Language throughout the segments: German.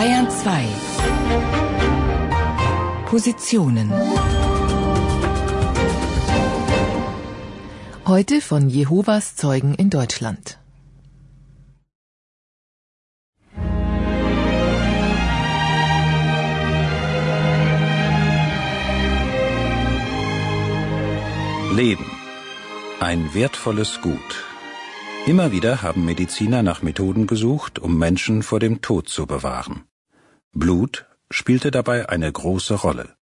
Bayern 2. Positionen. Heute von Jehovas Zeugen in Deutschland. Leben. Ein wertvolles Gut. Immer wieder haben Mediziner nach Methoden gesucht, um Menschen vor dem Tod zu bewahren. Blut spielte dabei eine große Rolle.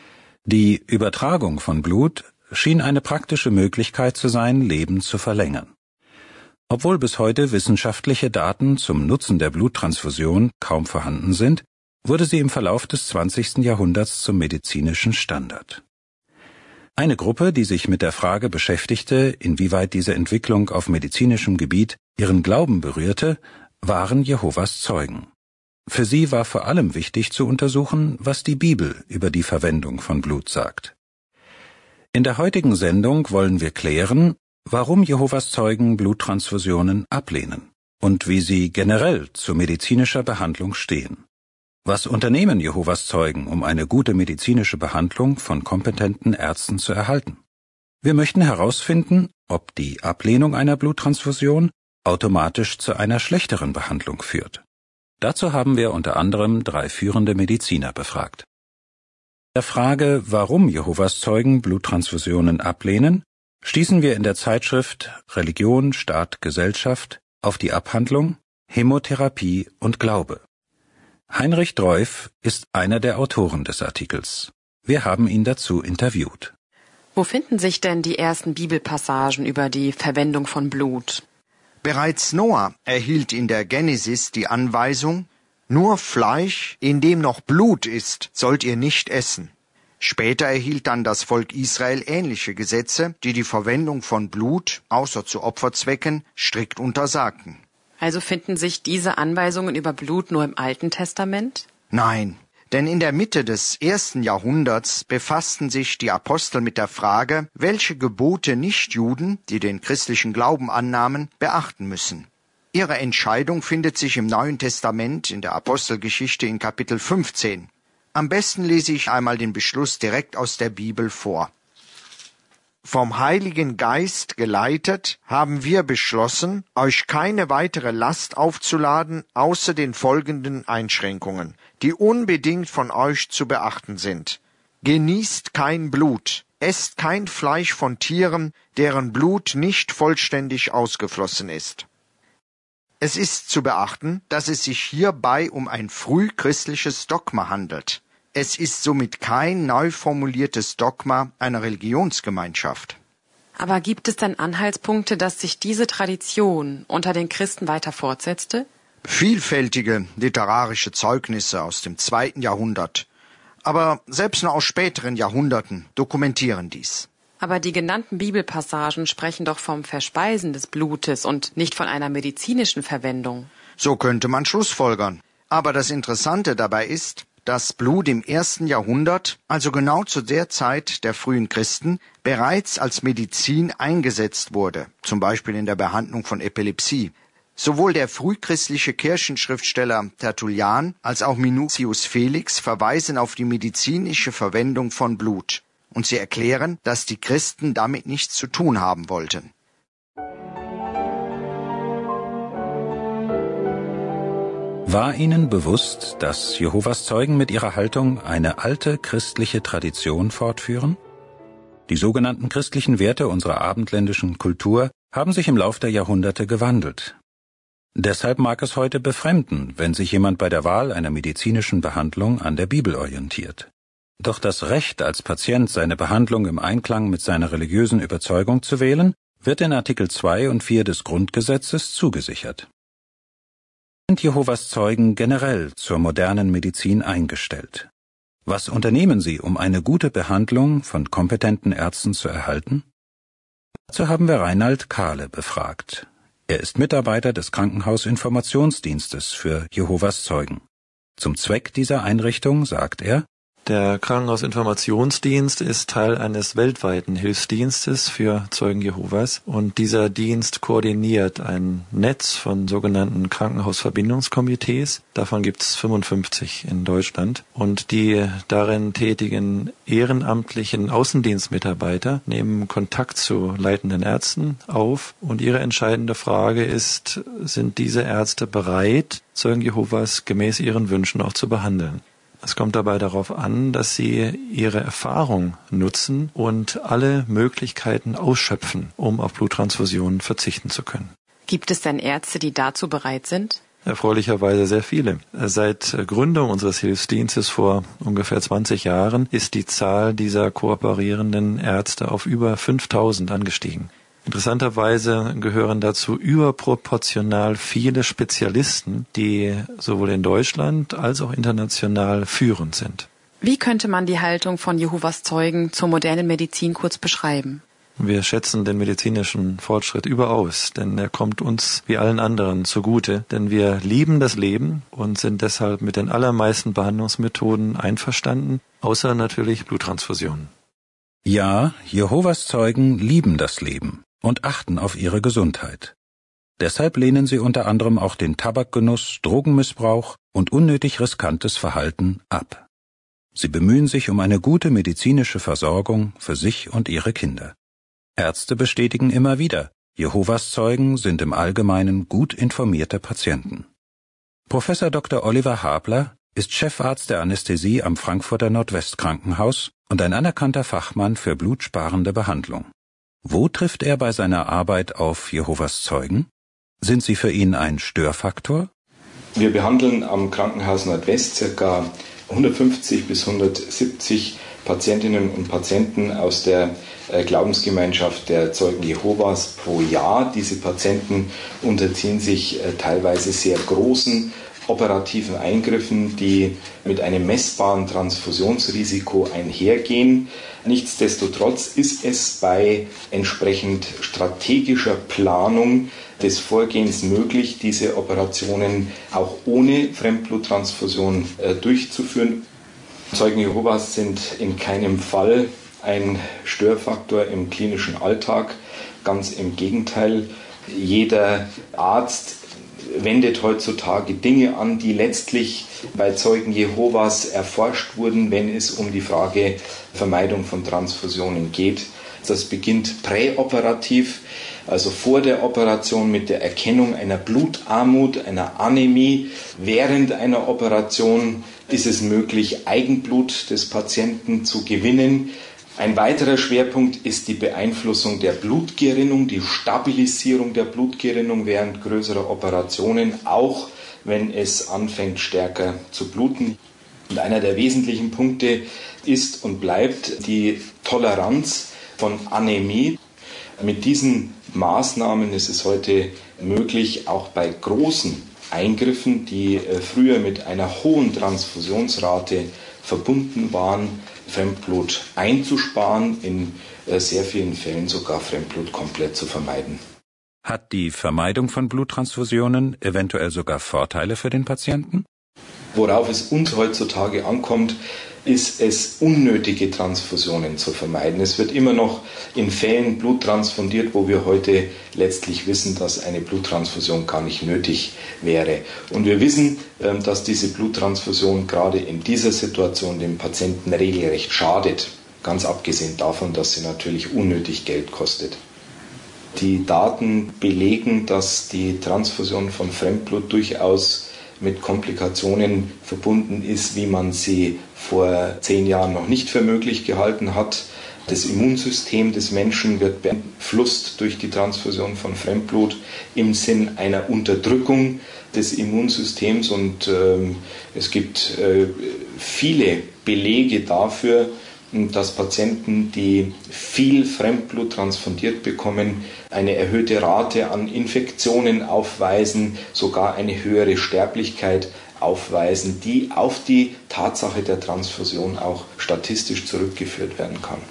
Die Übertragung von Blut schien eine praktische Möglichkeit zu sein, Leben zu verlängern. Obwohl bis heute wissenschaftliche Daten zum Nutzen der Bluttransfusion kaum vorhanden sind, wurde sie im Verlauf des 20. Jahrhunderts zum medizinischen Standard. Eine Gruppe, die sich mit der Frage beschäftigte, inwieweit diese Entwicklung auf medizinischem Gebiet ihren Glauben berührte, waren Jehovas Zeugen. Für sie war vor allem wichtig zu untersuchen, was die Bibel über die Verwendung von Blut sagt. In der heutigen Sendung wollen wir klären, warum Jehovas Zeugen Bluttransfusionen ablehnen und wie sie generell zu medizinischer Behandlung stehen. Was unternehmen Jehovas Zeugen, um eine gute medizinische Behandlung von kompetenten Ärzten zu erhalten? Wir möchten herausfinden, ob die Ablehnung einer Bluttransfusion automatisch zu einer schlechteren Behandlung führt. Dazu haben wir unter anderem 3 führende Mediziner befragt. Der Frage, warum Jehovas Zeugen Bluttransfusionen ablehnen, stießen wir in der Zeitschrift Religion, Staat, Gesellschaft auf die Abhandlung Hämotherapie und Glaube. Heinrich Dreuf ist einer der Autoren des Artikels. Wir haben ihn dazu interviewt. Wo finden sich denn die ersten Bibelpassagen über die Verwendung von Blut? Bereits Noah erhielt in der Genesis die Anweisung, nur Fleisch, in dem noch Blut ist, sollt ihr nicht essen. Später erhielt dann das Volk Israel ähnliche Gesetze, die die Verwendung von Blut, außer zu Opferzwecken, strikt untersagten. Also finden sich diese Anweisungen über Blut nur im Alten Testament? Nein, denn in der Mitte des 1. Jahrhunderts befassten sich die Apostel mit der Frage, welche Gebote Nichtjuden, die den christlichen Glauben annahmen, beachten müssen. Ihre Entscheidung findet sich im Neuen Testament in der Apostelgeschichte in Kapitel 15. Am besten lese ich einmal den Beschluss direkt aus der Bibel vor. Vom Heiligen Geist geleitet, haben wir beschlossen, euch keine weitere Last aufzuladen, außer den folgenden Einschränkungen, die unbedingt von euch zu beachten sind. Genießt kein Blut, esst kein Fleisch von Tieren, deren Blut nicht vollständig ausgeflossen ist. Es ist zu beachten, dass es sich hierbei um ein frühchristliches Dogma handelt. Es ist somit kein neu formuliertes Dogma einer Religionsgemeinschaft. Aber gibt es denn Anhaltspunkte, dass sich diese Tradition unter den Christen weiter fortsetzte? Vielfältige literarische Zeugnisse aus dem 2. Jahrhundert, aber selbst noch aus späteren Jahrhunderten dokumentieren dies. Aber die genannten Bibelpassagen sprechen doch vom Verspeisen des Blutes und nicht von einer medizinischen Verwendung. So könnte man schlussfolgern. Aber das Interessante dabei ist, dass Blut im 1. Jahrhundert, also genau zu der Zeit der frühen Christen, bereits als Medizin eingesetzt wurde, zum Beispiel in der Behandlung von Epilepsie. Sowohl der frühchristliche Kirchenschriftsteller Tertullian als auch Minucius Felix verweisen auf die medizinische Verwendung von Blut. Und sie erklären, dass die Christen damit nichts zu tun haben wollten. War Ihnen bewusst, dass Jehovas Zeugen mit ihrer Haltung eine alte christliche Tradition fortführen? Die sogenannten christlichen Werte unserer abendländischen Kultur haben sich im Lauf der Jahrhunderte gewandelt. Deshalb mag es heute befremden, wenn sich jemand bei der Wahl einer medizinischen Behandlung an der Bibel orientiert. Doch das Recht, als Patient seine Behandlung im Einklang mit seiner religiösen Überzeugung zu wählen, wird in Artikel 2 und 4 des Grundgesetzes zugesichert. Sind Jehovas Zeugen generell zur modernen Medizin eingestellt? Was unternehmen sie, um eine gute Behandlung von kompetenten Ärzten zu erhalten? Dazu haben wir Reinhard Kahle befragt. Er ist Mitarbeiter des Krankenhausinformationsdienstes für Jehovas Zeugen. Zum Zweck dieser Einrichtung sagt er: Der Krankenhausinformationsdienst ist Teil eines weltweiten Hilfsdienstes für Zeugen Jehovas und dieser Dienst koordiniert ein Netz von sogenannten Krankenhausverbindungskomitees. Davon gibt es 55 in Deutschland und die darin tätigen ehrenamtlichen Außendienstmitarbeiter nehmen Kontakt zu leitenden Ärzten auf und ihre entscheidende Frage ist, sind diese Ärzte bereit, Zeugen Jehovas gemäß ihren Wünschen auch zu behandeln? Es kommt dabei darauf an, dass sie ihre Erfahrung nutzen und alle Möglichkeiten ausschöpfen, um auf Bluttransfusionen verzichten zu können. Gibt es denn Ärzte, die dazu bereit sind? Erfreulicherweise sehr viele. Seit Gründung unseres Hilfsdienstes vor ungefähr 20 Jahren ist die Zahl dieser kooperierenden Ärzte auf über 5000 angestiegen. Interessanterweise gehören dazu überproportional viele Spezialisten, die sowohl in Deutschland als auch international führend sind. Wie könnte man die Haltung von Jehovas Zeugen zur modernen Medizin kurz beschreiben? Wir schätzen den medizinischen Fortschritt überaus, denn er kommt uns wie allen anderen zugute, denn wir lieben das Leben und sind deshalb mit den allermeisten Behandlungsmethoden einverstanden, außer natürlich Bluttransfusionen. Ja, Jehovas Zeugen lieben das Leben und achten auf ihre Gesundheit. Deshalb lehnen sie unter anderem auch den Tabakgenuss, Drogenmissbrauch und unnötig riskantes Verhalten ab. Sie bemühen sich um eine gute medizinische Versorgung für sich und ihre Kinder. Ärzte bestätigen immer wieder, Jehovas Zeugen sind im Allgemeinen gut informierte Patienten. Professor Dr. Oliver Habler ist Chefarzt der Anästhesie am Frankfurter Nordwestkrankenhaus und ein anerkannter Fachmann für blutsparende Behandlung. Wo trifft er bei seiner Arbeit auf Jehovas Zeugen? Sind sie für ihn ein Störfaktor? Wir behandeln am Krankenhaus Nordwest ca. 150 bis 170 Patientinnen und Patienten aus der Glaubensgemeinschaft der Zeugen Jehovas pro Jahr. Diese Patienten unterziehen sich teilweise sehr großen operativen Eingriffen, die mit einem messbaren Transfusionsrisiko einhergehen. Nichtsdestotrotz ist es bei entsprechend strategischer Planung des Vorgehens möglich, diese Operationen auch ohne Fremdbluttransfusion durchzuführen. Zeugen Jehovas sind in keinem Fall ein Störfaktor im klinischen Alltag. Ganz im Gegenteil, jeder Arzt wendet heutzutage Dinge an, die letztlich bei Zeugen Jehovas erforscht wurden, wenn es um die Frage Vermeidung von Transfusionen geht. Das beginnt präoperativ, also vor der Operation mit der Erkennung einer Blutarmut, einer Anämie. Während einer Operation ist es möglich, Eigenblut des Patienten zu gewinnen. Ein weiterer Schwerpunkt ist die Beeinflussung der Blutgerinnung, die Stabilisierung der Blutgerinnung während größerer Operationen, auch wenn es anfängt stärker zu bluten. Und einer der wesentlichen Punkte ist und bleibt die Toleranz von Anämie. Mit diesen Maßnahmen ist es heute möglich, auch bei großen Eingriffen, die früher mit einer hohen Transfusionsrate verbunden waren, Fremdblut einzusparen, in sehr vielen Fällen sogar Fremdblut komplett zu vermeiden. Hat die Vermeidung von Bluttransfusionen eventuell sogar Vorteile für den Patienten? Worauf es uns heutzutage ankommt, ist es, unnötige Transfusionen zu vermeiden. Es wird immer noch in Fällen Blut transfundiert, wo wir heute letztlich wissen, dass eine Bluttransfusion gar nicht nötig wäre. Und wir wissen, dass diese Bluttransfusion gerade in dieser Situation dem Patienten regelrecht schadet. Ganz abgesehen davon, dass sie natürlich unnötig Geld kostet. Die Daten belegen, dass die Transfusion von Fremdblut durchaus mit Komplikationen verbunden ist, wie man sie vor 10 Jahren noch nicht für möglich gehalten hat. Das Immunsystem des Menschen wird beeinflusst durch die Transfusion von Fremdblut im Sinn einer Unterdrückung des Immunsystems und es gibt viele Belege dafür, dass Patienten, die viel Fremdblut transfundiert bekommen, eine erhöhte Rate an Infektionen aufweisen, sogar eine höhere Sterblichkeit aufweisen, die auf die Tatsache der Transfusion auch statistisch zurückgeführt werden kann.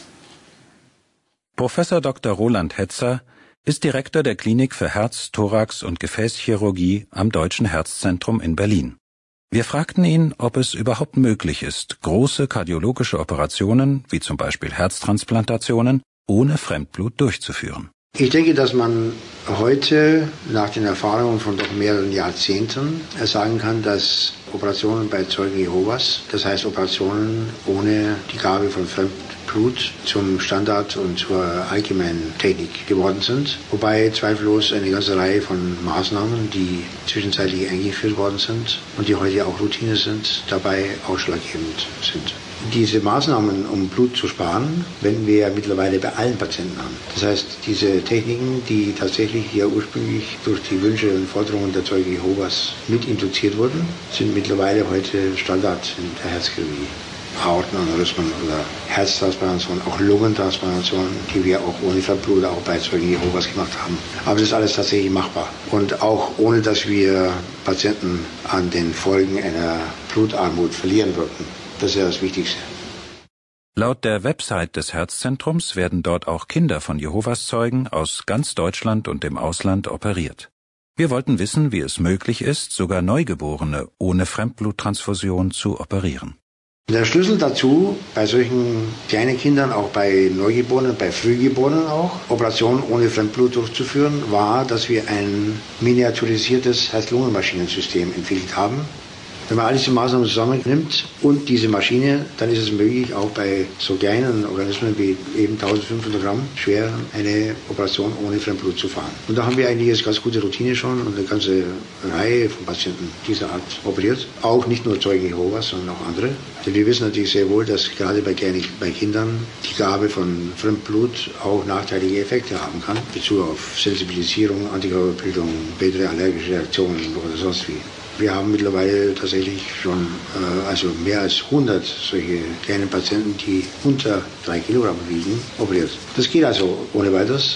Professor Dr. Roland Hetzer ist Direktor der Klinik für Herz-, Thorax- und Gefäßchirurgie am Deutschen Herzzentrum in Berlin. Wir fragten ihn, ob es überhaupt möglich ist, große kardiologische Operationen, wie zum Beispiel Herztransplantationen, ohne Fremdblut durchzuführen. Ich denke, dass man heute nach den Erfahrungen von doch mehreren Jahrzehnten sagen kann, dass Operationen bei Zeugen Jehovas, das heißt Operationen ohne die Gabe von Fremdblut, zum Standard und zur allgemeinen Technik geworden sind. Wobei zweifellos eine ganze Reihe von Maßnahmen, die zwischenzeitlich eingeführt worden sind und die heute auch Routine sind, dabei ausschlaggebend sind. Diese Maßnahmen, um Blut zu sparen, wenden wir ja mittlerweile bei allen Patienten an. Das heißt, diese Techniken, die tatsächlich ja ursprünglich durch die Wünsche und Forderungen der Zeugen Jehovas mit induziert wurden, sind mittlerweile heute Standard in der Herzchirurgie. Aortenaneurysmen oder Herztransplantation, auch Lungentransplantation, die wir auch ohne Fremdblut auch bei Zeugen Jehovas gemacht haben. Aber das ist alles tatsächlich machbar. Und auch ohne, dass wir Patienten an den Folgen einer Blutarmut verlieren würden. Das ist ja das Wichtigste. Laut der Website des Herzzentrums werden dort auch Kinder von Jehovas Zeugen aus ganz Deutschland und dem Ausland operiert. Wir wollten wissen, wie es möglich ist, sogar Neugeborene ohne Fremdbluttransfusion zu operieren. Der Schlüssel dazu, bei solchen kleinen Kindern, auch bei Neugeborenen, bei Frühgeborenen auch, Operationen ohne Fremdblut durchzuführen, war, dass wir ein miniaturisiertes Herz-Lungen-Maschinensystem entwickelt haben. Wenn man all diese Maßnahmen zusammennimmt und diese Maschine, dann ist es möglich, auch bei so kleinen Organismen wie eben 1500 Gramm schwer eine Operation ohne Fremdblut zu fahren. Und da haben wir eigentlich jetzt ganz gute Routine schon und eine ganze Reihe von Patienten dieser Art operiert. Auch nicht nur Zeugen Jehovas, sondern auch andere. Denn wir wissen natürlich sehr wohl, dass gerade bei Kindern die Gabe von Fremdblut auch nachteilige Effekte haben kann. In Bezug auf Sensibilisierung, Antikörperbildung, spätere allergische Reaktionen oder sonst wie. Wir haben mittlerweile tatsächlich schon mehr als 100 solche kleinen Patienten, die unter 3 Kilogramm wiegen, operiert. Das geht also ohne weiteres.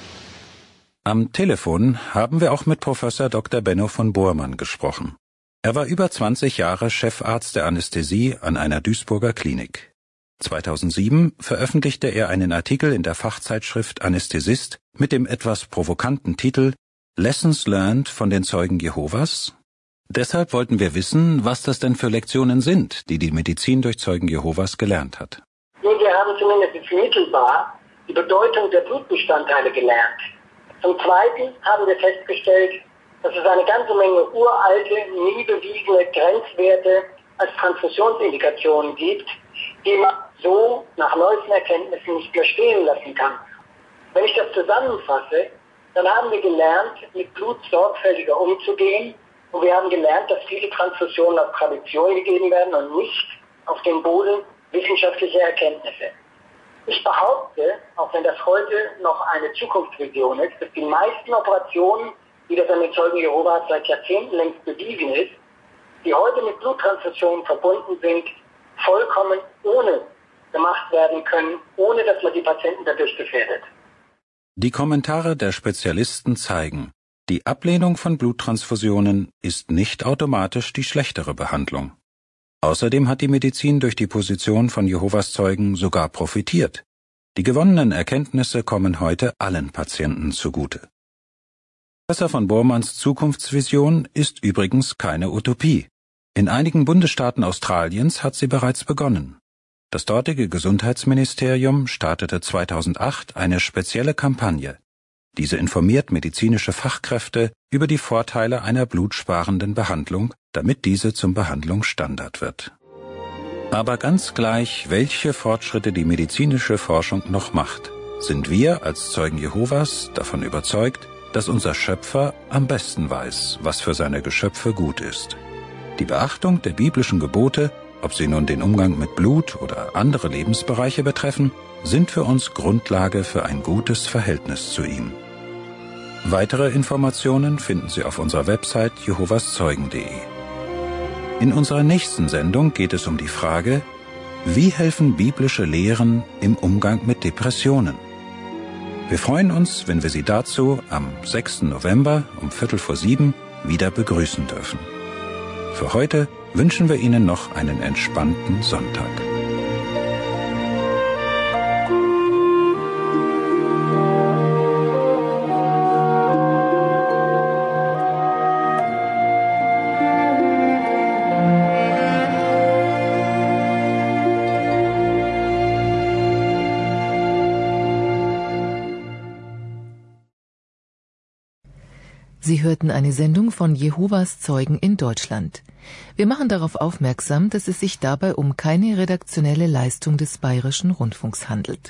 Am Telefon haben wir auch mit Professor Dr. Benno von Bormann gesprochen. Er war über 20 Jahre Chefarzt der Anästhesie an einer Duisburger Klinik. 2007 veröffentlichte er einen Artikel in der Fachzeitschrift Anästhesist mit dem etwas provokanten Titel Lessons learned von den Zeugen Jehovas. Deshalb wollten wir wissen, was das denn für Lektionen sind, die die Medizin durch Zeugen Jehovas gelernt hat. Nun, wir haben zumindest mittelbar die Bedeutung der Blutbestandteile gelernt. Zum Zweiten haben wir festgestellt, dass es eine ganze Menge uralte, nie bewiesene Grenzwerte als Transfusionsindikationen gibt, die man so nach neuesten Erkenntnissen nicht mehr stehen lassen kann. Wenn ich das zusammenfasse, dann haben wir gelernt, mit Blut sorgfältiger umzugehen. Und wir haben gelernt, dass viele Transfusionen auf Tradition gegeben werden und nicht auf dem Boden wissenschaftlicher Erkenntnisse. Ich behaupte, auch wenn das heute noch eine Zukunftsvision ist, dass die meisten Operationen, wie das an den Zeugen Jehovas seit Jahrzehnten längst bewiesen ist, die heute mit Bluttransfusionen verbunden sind, vollkommen ohne gemacht werden können, ohne dass man die Patienten dadurch gefährdet. Die Kommentare der Spezialisten zeigen, die Ablehnung von Bluttransfusionen ist nicht automatisch die schlechtere Behandlung. Außerdem hat die Medizin durch die Position von Jehovas Zeugen sogar profitiert. Die gewonnenen Erkenntnisse kommen heute allen Patienten zugute. Professor von Bormanns Zukunftsvision ist übrigens keine Utopie. In einigen Bundesstaaten Australiens hat sie bereits begonnen. Das dortige Gesundheitsministerium startete 2008 eine spezielle Kampagne. Diese informiert medizinische Fachkräfte über die Vorteile einer blutsparenden Behandlung, damit diese zum Behandlungsstandard wird. Aber ganz gleich, welche Fortschritte die medizinische Forschung noch macht, sind wir als Zeugen Jehovas davon überzeugt, dass unser Schöpfer am besten weiß, was für seine Geschöpfe gut ist. Die Beachtung der biblischen Gebote, ob sie nun den Umgang mit Blut oder andere Lebensbereiche betreffen, sind für uns Grundlage für ein gutes Verhältnis zu ihm. Weitere Informationen finden Sie auf unserer Website jehovaszeugen.de. In unserer nächsten Sendung geht es um die Frage, wie helfen biblische Lehren im Umgang mit Depressionen? Wir freuen uns, wenn wir Sie dazu am 6. November um 6:45 wieder begrüßen dürfen. Für heute wünschen wir Ihnen noch einen entspannten Sonntag. Sie hörten eine Sendung von Jehovas Zeugen in Deutschland. Wir machen darauf aufmerksam, dass es sich dabei um keine redaktionelle Leistung des Bayerischen Rundfunks handelt.